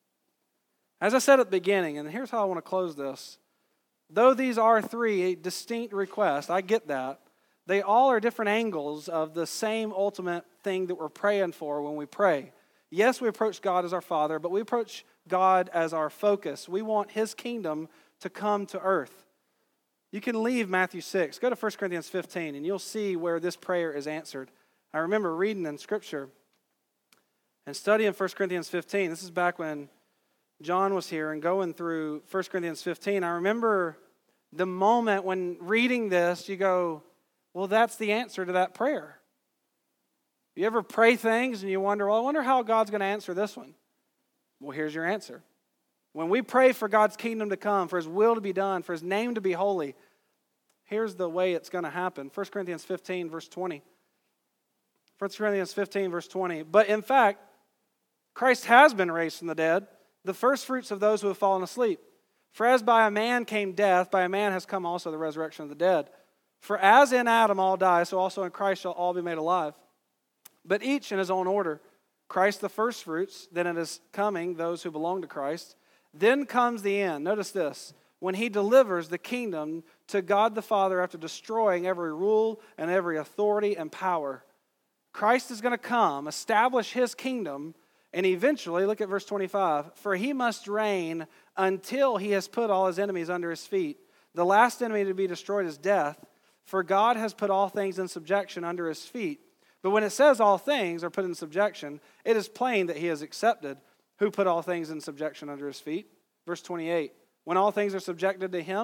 As I said at the beginning, and here's how I want to close this. Though these are three distinct requests, I get that, they all are different angles of the same ultimate thing that we're praying for when we pray. Yes, we approach God as our Father, but we approach God as our focus. We want his kingdom to come to earth. You can leave Matthew six. Go to First Corinthians fifteen, and you'll see where this prayer is answered. I remember reading in Scripture and studying First Corinthians fifteen. This is back when John was here and going through First Corinthians fifteen. I remember the moment when reading this, you go, well, that's the answer to that prayer. You ever pray things and you wonder, well, I wonder how God's going to answer this one. Well, here's your answer. When we pray for God's kingdom to come, for his will to be done, for his name to be holy, here's the way it's going to happen. First Corinthians fifteen, verse twenty. First Corinthians fifteen, verse twenty. But in fact, Christ has been raised from the dead, the first fruits of those who have fallen asleep. For as by a man came death, by a man has come also the resurrection of the dead. For as in Adam all die, so also in Christ shall all be made alive. But each in his own order. Christ the first fruits, then it is coming those who belong to Christ. Then comes the end. Notice this. When he delivers the kingdom to God the Father after destroying every rule and every authority and power. Christ is going to come, establish his kingdom, and eventually, look at verse twenty-five, for he must reign until he has put all his enemies under his feet. The last enemy to be destroyed is death, for God has put all things in subjection under his feet. But when it says all things are put in subjection, it is plain that he has accepted who put all things in subjection under his feet. Verse twenty-eight, when all things are subjected to him,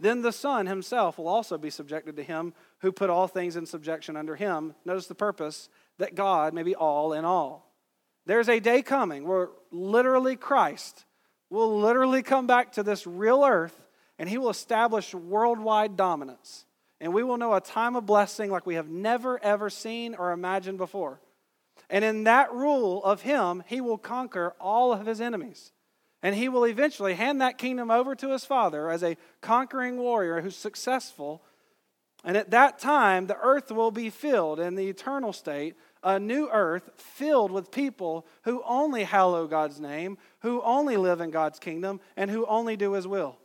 then the Son himself will also be subjected to him who put all things in subjection under him. Notice the purpose, that God may be all in all. There's a day coming where literally Christ will literally come back to this real earth and he will establish worldwide dominance. And we will know a time of blessing like we have never ever seen or imagined before. And in that rule of him, he will conquer all of his enemies. And he will eventually hand that kingdom over to his Father as a conquering warrior who's successful. And at that time, the earth will be filled in the eternal state, a new earth filled with people who only hallow God's name, who only live in God's kingdom, and who only do his will.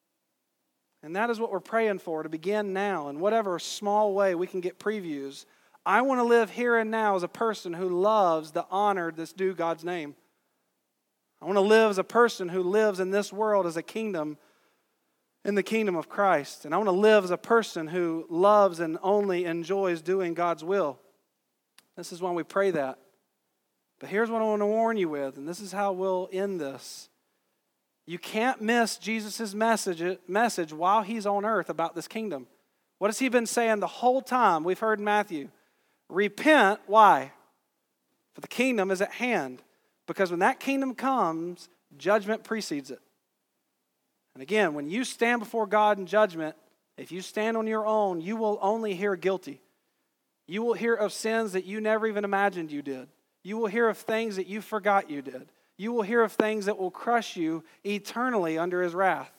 And that is what we're praying for to begin now. In whatever small way we can get previews, I want to live here and now as a person who loves the honor that's due God's name. I want to live as a person who lives in this world as a kingdom, in the kingdom of Christ. And I want to live as a person who loves and only enjoys doing God's will. This is when we pray that. But here's what I want to warn you with, and this is how we'll end this. You can't miss Jesus' message, message while he's on earth about this kingdom. What has he been saying the whole time? We've heard in Matthew. Repent, why? For the kingdom is at hand. Because when that kingdom comes, judgment precedes it. And again, when you stand before God in judgment, if you stand on your own, you will only hear guilty. You will hear of sins that you never even imagined you did. You will hear of things that you forgot you did. You will hear of things that will crush you eternally under his wrath.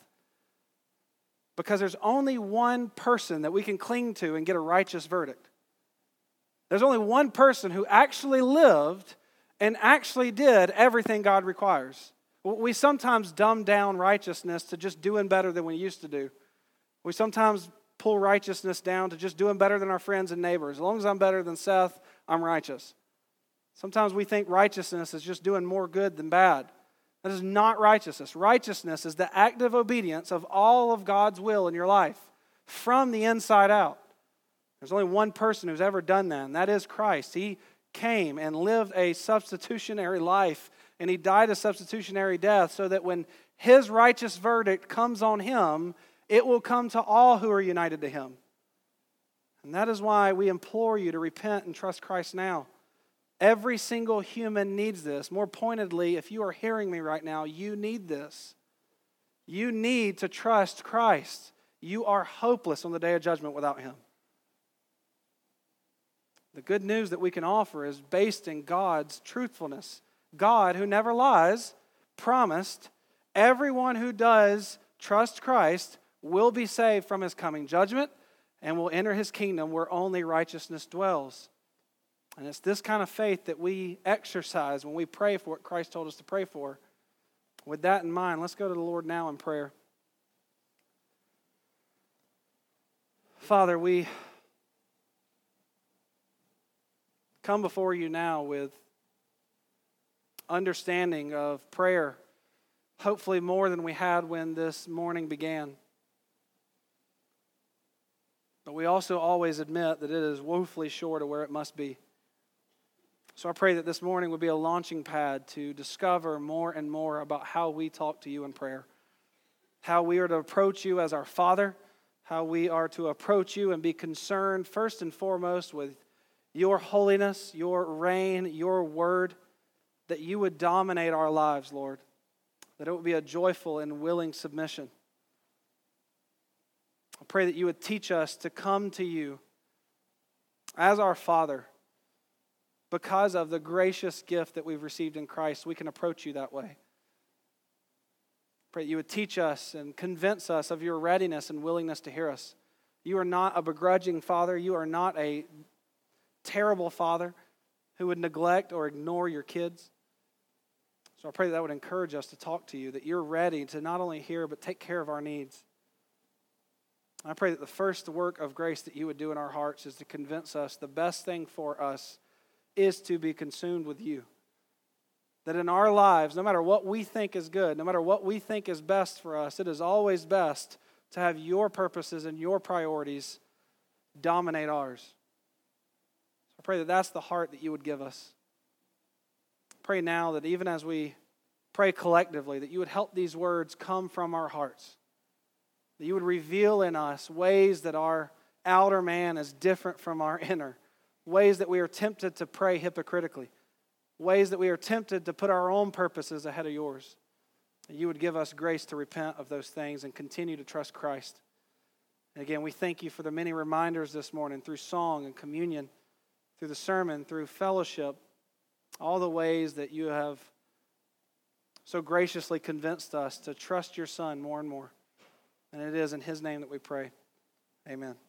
Because there's only one person that we can cling to and get a righteous verdict. There's only one person who actually lived and actually did everything God requires. We sometimes dumb down righteousness to just doing better than we used to do. We sometimes pull righteousness down to just doing better than our friends and neighbors. As long as I'm better than Seth, I'm righteous. Sometimes we think righteousness is just doing more good than bad. That is not righteousness. Righteousness is the active obedience of all of God's will in your life from the inside out. There's only one person who's ever done that, and that is Christ. He came and lived a substitutionary life, and he died a substitutionary death so that when his righteous verdict comes on him, it will come to all who are united to him. And that is why we implore you to repent and trust Christ now. Every single human needs this. More pointedly, if you are hearing me right now, you need this. You need to trust Christ. You are hopeless on the day of judgment without him. The good news that we can offer is based in God's truthfulness. God, who never lies, promised everyone who does trust Christ will be saved from his coming judgment and will enter his kingdom where only righteousness dwells. And it's this kind of faith that we exercise when we pray for what Christ told us to pray for. With that in mind, let's go to the Lord now in prayer. Father, we come before you now with understanding of prayer, hopefully more than we had when this morning began. But we also always admit that it is woefully short of where it must be. So I pray that this morning would be a launching pad to discover more and more about how we talk to you in prayer, how we are to approach you as our Father, how we are to approach you and be concerned first and foremost with your holiness, your reign, your word, that you would dominate our lives, Lord, that it would be a joyful and willing submission. I pray that you would teach us to come to you as our Father. Because of the gracious gift that we've received in Christ, we can approach you that way. Pray that you would teach us and convince us of your readiness and willingness to hear us. You are not a begrudging Father. You are not a terrible Father who would neglect or ignore your kids. So I pray that, that would encourage us to talk to you, that you're ready to not only hear but take care of our needs. I pray that the first work of grace that you would do in our hearts is to convince us the best thing for us is to be consumed with you. That in our lives, no matter what we think is good, no matter what we think is best for us, it is always best to have your purposes and your priorities dominate ours. So I pray that that's the heart that you would give us. Pray now that even as we pray collectively, that you would help these words come from our hearts. That you would reveal in us ways that our outer man is different from our inner. Ways that we are tempted to pray hypocritically. Ways that we are tempted to put our own purposes ahead of yours. That you would give us grace to repent of those things and continue to trust Christ. And again, we thank you for the many reminders this morning through song and communion, through the sermon, through fellowship, all the ways that you have so graciously convinced us to trust your Son more and more. And it is in His name that we pray. Amen.